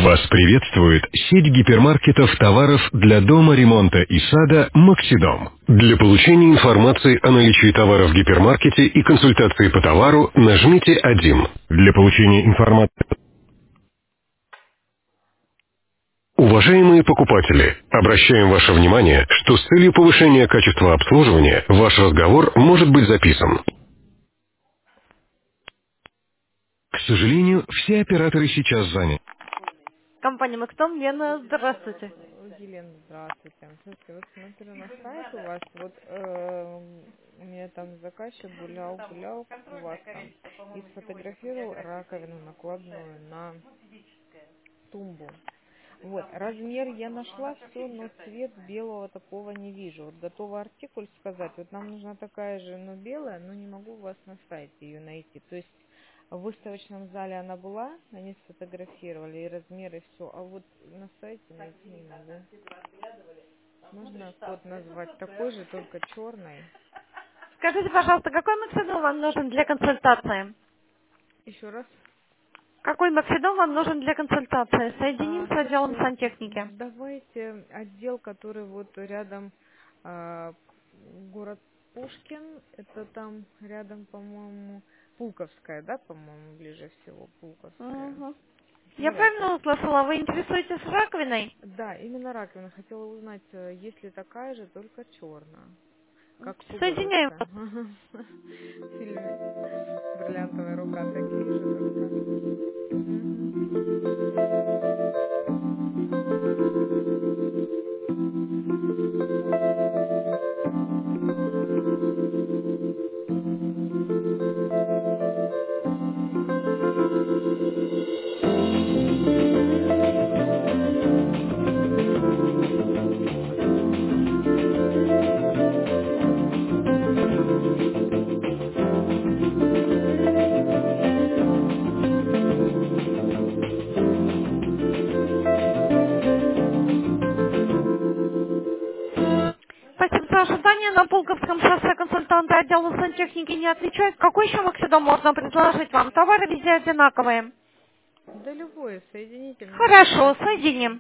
Вас приветствует сеть гипермаркетов товаров для дома, ремонта и сада «Максидом». Для получения информации о наличии товара в гипермаркете и консультации по товару нажмите 1. Для получения информации... Уважаемые покупатели, обращаем ваше внимание, что с целью повышения качества обслуживания ваш разговор может быть записан. К сожалению, все операторы сейчас заняты. Компания «Максидом», Лена, здравствуйте. Елена, здравствуйте. Слушайте, вот смотрю на сайт у вас, вот у меня там заказчик гулял у вас там и сфотографировал раковину накладную на тумбу. Вот, размер я нашла все, но цвет белого такого не вижу. Вот готова артикуль сказать. Вот нам нужна такая же, но белая, но не могу у вас на сайте ее найти. То есть в выставочном зале она была, они сфотографировали и размеры, все, а вот на сайте найти не могу. Можно код назвать такой же, только черный. Скажите, пожалуйста, какой «Максидом» вам нужен для консультации? Еще раз. Какой «Максидом» вам нужен для консультации? Соединим с отделом Слушайте, сантехники. давайте отдел, который вот рядом, а, город Пушкин, это там рядом, по-моему, Пулковская, да, по-моему, ближе всего, Пулковская. Мгм. Я Давайте. правильно услышала, вы интересуетесь раковиной? Да, именно раковина. Хотела узнать, есть ли такая же, только черная, как Соединяем Пуговица. вас. В фильме «Бриллиантовая рука» такие же только. Мгм. Спасибо за ожидание. На Пулковском шоссе консультанты отдела сантехники не отвечают. Какой еще «Максидом» можно предложить вам? Товары везде одинаковые. Да любое, соедините мне, Хорошо, пожалуйста. соединим.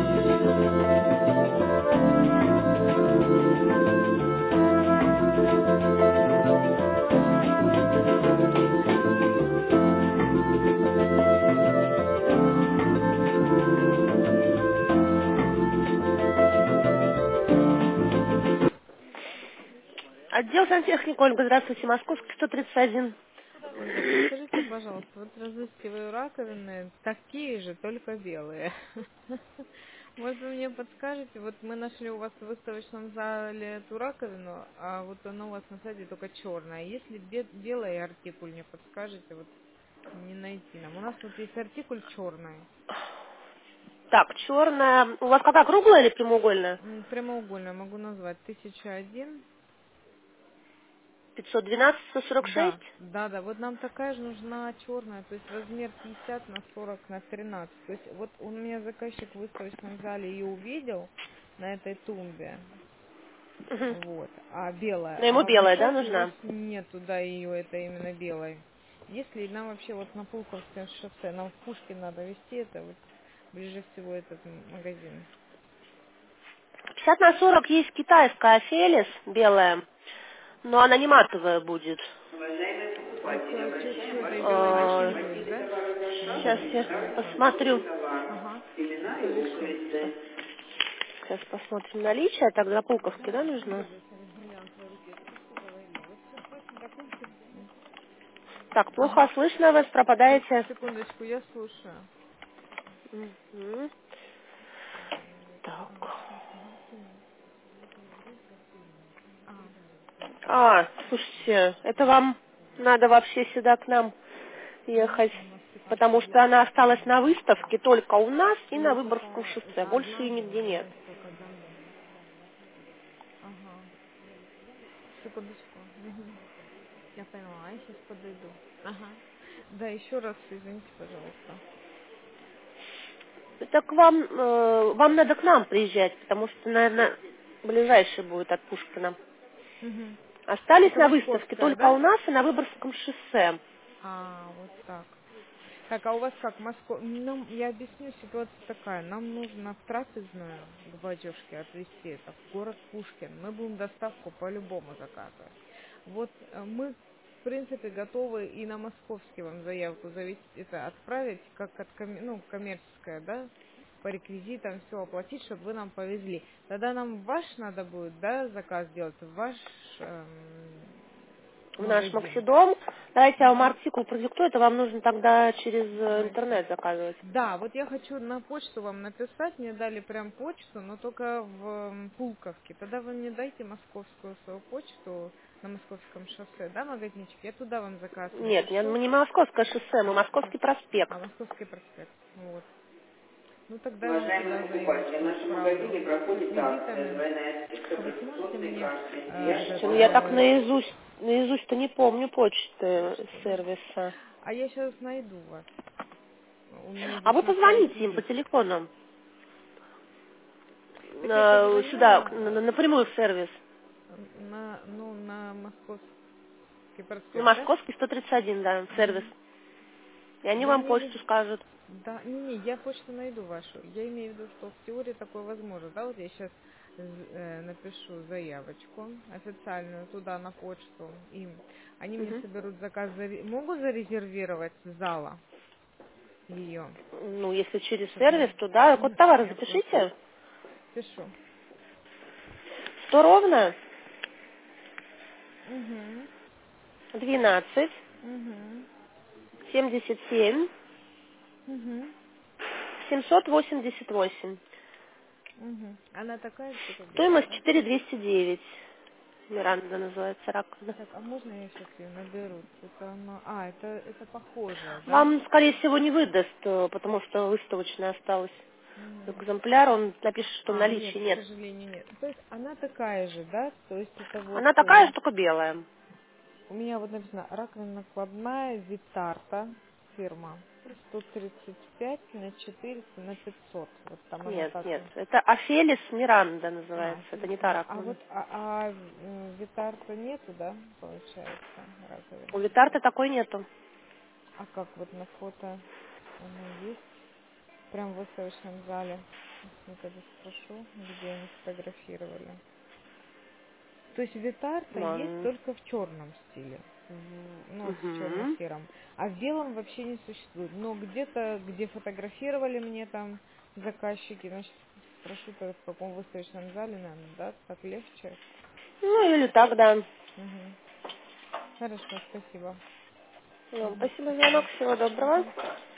Отдел сантехники, Ольга, здравствуйте, Московский, 131. Ольга, подскажите, пожалуйста, вот разыскиваю раковины, такие же, только белые. Может, вы мне подскажете, вот мы нашли у вас в выставочном зале эту раковину, а вот она у вас на сайте только черная. Если белый артикуль мне подскажете, вот не найти нам. У нас вот есть артикуль черный, Так, черная. У вас какая, круглая или прямоугольная? прямоугольный, могу назвать, 1001. 512, 146? Да, да, да. Вот нам такая же нужна черная, то есть размер 50 на 40 на 13. То есть вот у меня заказчик в выставочном зале ее увидел на этой тумбе, Угу. вот, а белая, Но ему а вот белая, да, сейчас у вас нужна? нету, да, ее, это именно белой. Если нам вообще вот на Пулковское шоссе, нам в Пушкин надо везти, это вот ближе всего этот магазин. 50 на 40 есть китайская Фелис, белая, но она не матовая будет. Это чуть этой белой очень будет, да? Сейчас Или я как? посмотрю. Ага, ну решим. Сейчас посмотрим наличие. Так, для Пулковски, да, нужно? Так, плохо Ага, слышно вас, пропадаете. секундочку, я слушаю. Мгм. Так. А, А, слушайте, это вам надо вообще сюда к нам ехать, у нас такая потому что коллекция. она осталась на выставке только у нас и И на вот Выборгском это шоссе. Больше одна и же, нигде нет. да, только одна. Ага, секундочку. Мгм. Я поняла, я сейчас подойду. Ага. Да, еще раз извините, пожалуйста. Так вам надо к нам приезжать, потому что, наверное, ближайший будет от Пушкина. Мгм. Остались Это на выставке московская, только у да? нас и на Выборгском шоссе. А, вот так. Так, а у вас как, Москва? Нам, я объясню, ситуация такая. Нам нужно в трапезную к батюшке отвезти это, в город Пушкин. Мы будем доставку по-любому заказывать. Вот мы, в принципе, готовы и на московский вам заявку это отправить, как от, коммерческая, да, по реквизитам все оплатить, чтобы вы нам повезли. Тогда нам ваш надо будет, да, заказ делать, в ваш В наш магазин. Максидом. Давайте я вам Мгм. артикул продиктую, это вам нужно тогда через Давайте. интернет заказывать. Да, вот я хочу на почту вам написать, мне дали прям почту, но только в Пулковке. Тогда вы мне дайте московскую свою почту на Московском шоссе, да, магазинчик? Я туда вам заказ Нет, напишу. мы не Московское шоссе, мы Московский проспект. Московский проспект. Вот. Ну тогда я вам Уважаемый туда покупатель, в заявочку нашем отправлю магазине с проходит акция реквизитами. «Двойная скидка А по вы сможете дисконтной мне карте». Свяжите Ну, я так пожалуйста. наизусть-то не помню почты почту, да? сервиса. А я сейчас найду вас. У меня А здесь вы на сайте позвоните им по есть. телефону. Так я позвоню Сюда, напрямую в сервис. на Московский На проспект, да? Московский 131, да, сервис. Мгм. И они Я вам имею в виду, почту скажут. да, не, я почту найду вашу. Я имею в виду, что в теории такое возможно, да, вот я сейчас напишу заявочку официальную туда на почту им. Они мне Мгм. соберут заказ, могут зарезервировать с зала ее, Ну, если через чтобы сервис, то да. Код товара я просто запишите. пишу. 100 ровно, Угу, 12, угу, 77, угу, 788. угу. Она такая же, как белая, Стоимость да? 4209. Миранда называется раковина. Так, а можно я сейчас ее наберу? Это она... это похожая, да? Вам, скорее всего, не выдаст, потому что выставочная осталась. Мгм. Экземпляр, он напишет, что Нет, наличия к нет. сожалению, нет. То есть она такая же, да? То есть это вот... Она такая же, только белая. у меня вот написано раковина накладная Витарта фирма. 135 на 400 на 500. Вот там она Нет, так... нет. Это Афелис Миранда называется. Это не та Фелисмира. А раковина. вот Витарта нету, да, получается, У раковины? Витарта такой нету. А как вот на фото она есть? Прям в выставочном зале. Я тогда спрошу, где они сфотографировали. То есть Витарта есть Вон. только в черном стиле. В Угу. черно-сером. А в белом вообще не существует. Но где-то, где фотографировали мне там заказчики, значит, спрошу тогда, в каком выставочном зале, наверное, да, так легче. Ну, или так, да. Мгм. Хорошо, спасибо. Ну, Мгм, спасибо за звонок. спасибо. Всего доброго. Мгм.